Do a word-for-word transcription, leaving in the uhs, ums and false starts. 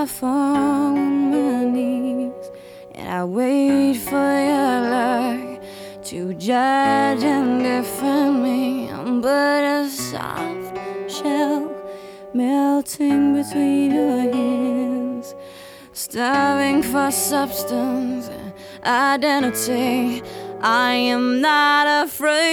I fall on my knees and I wait for your luck to judge and defend me. I'm but a soft shell melting between your hands, starving for substance and identity. I am not afraid.